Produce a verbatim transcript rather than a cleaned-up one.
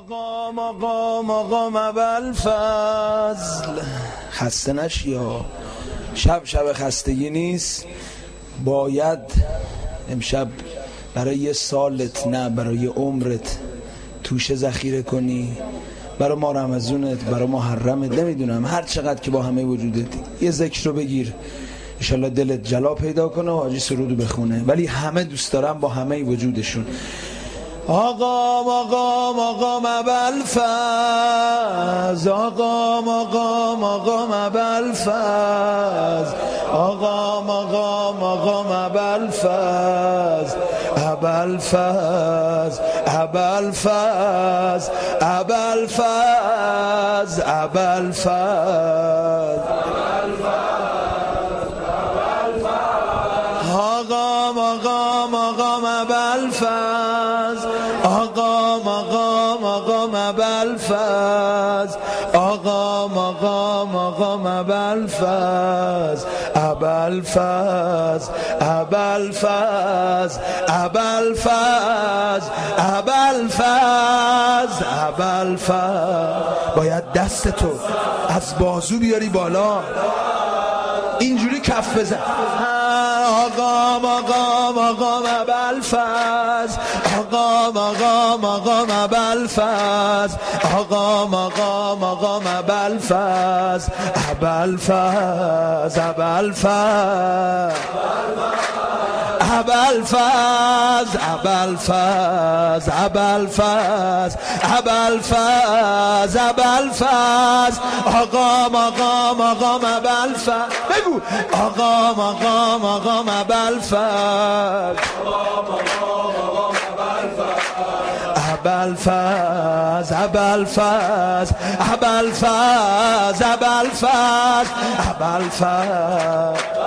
آقا آقا آقا ابوالفضل خسته نشی یا شب شب خستگی نیست. باید امشب برای یه سالت نه برای عمرت توشه ذخیره کنی، برای ما رمضونت، برای محرمت، نمیدونم هر چقدر که با همه وجودت یه ذکر رو بگیر انشالله دلت جلا پیدا کنه و حاجی سرودو بخونه. ولی همه دوست دارم با همه وجودشون آقا آقا آقا ابوالفضل، آقا آقا آقا ابوالفضل، آقا آقا آقا ابوالفضل، ابوالفضل ابوالفضل ابوالفضل ابوالفضل آقا آقا آقا ابوالفضل، آقا آقا آقا ابوالفضل، آقا آقا آقا ابوالفضل، ابوالفضل ابوالفضل ابوالفضل ابوالفضل ابوالفضل. باید دست تو از بازو بیاری بالا، اینجوری کف بزن. آقا آقا آقا ابوالفضل، آقا آقا آقا ابوالفضل، آقا آقا آقا ابوالفضل، ابوالفضل ابوالفضل ابوالفضل ابوالفضل ابوالفضل ابوالفضل ابوالفضل آقا آقا آقا ابوالفضل. بگو آقا آقا آقا ابوالفضل، ابوالفضل ابوالفضل ابوالفضل ابوالفضل ابوالفضل